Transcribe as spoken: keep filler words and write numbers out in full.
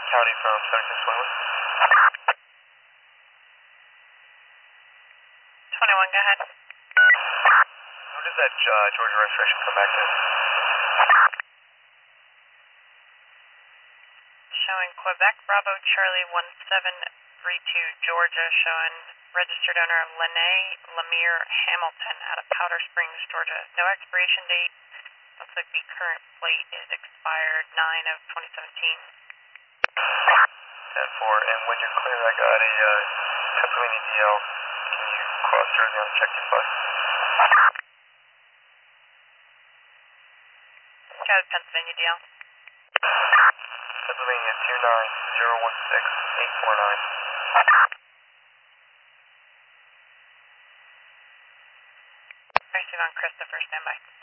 County from seventy-six twenty-one. twenty-one, go ahead. Who does that uh, Georgia registration come back to? Showing Quebec, Bravo, Charlie, one seven three two, Georgia, showing registered owner Lene Lemire Hamilton out of Powder Springs, Georgia. No expiration date. Looks like the current plate is expired nine of twenty seventeen. ten four, and when you're clear, I got a uh, Pennsylvania D L. Can you cross through and check your bus? Got a Pennsylvania D L. Pennsylvania two nine zero one six eight four nine. Receive on Christopher, standby.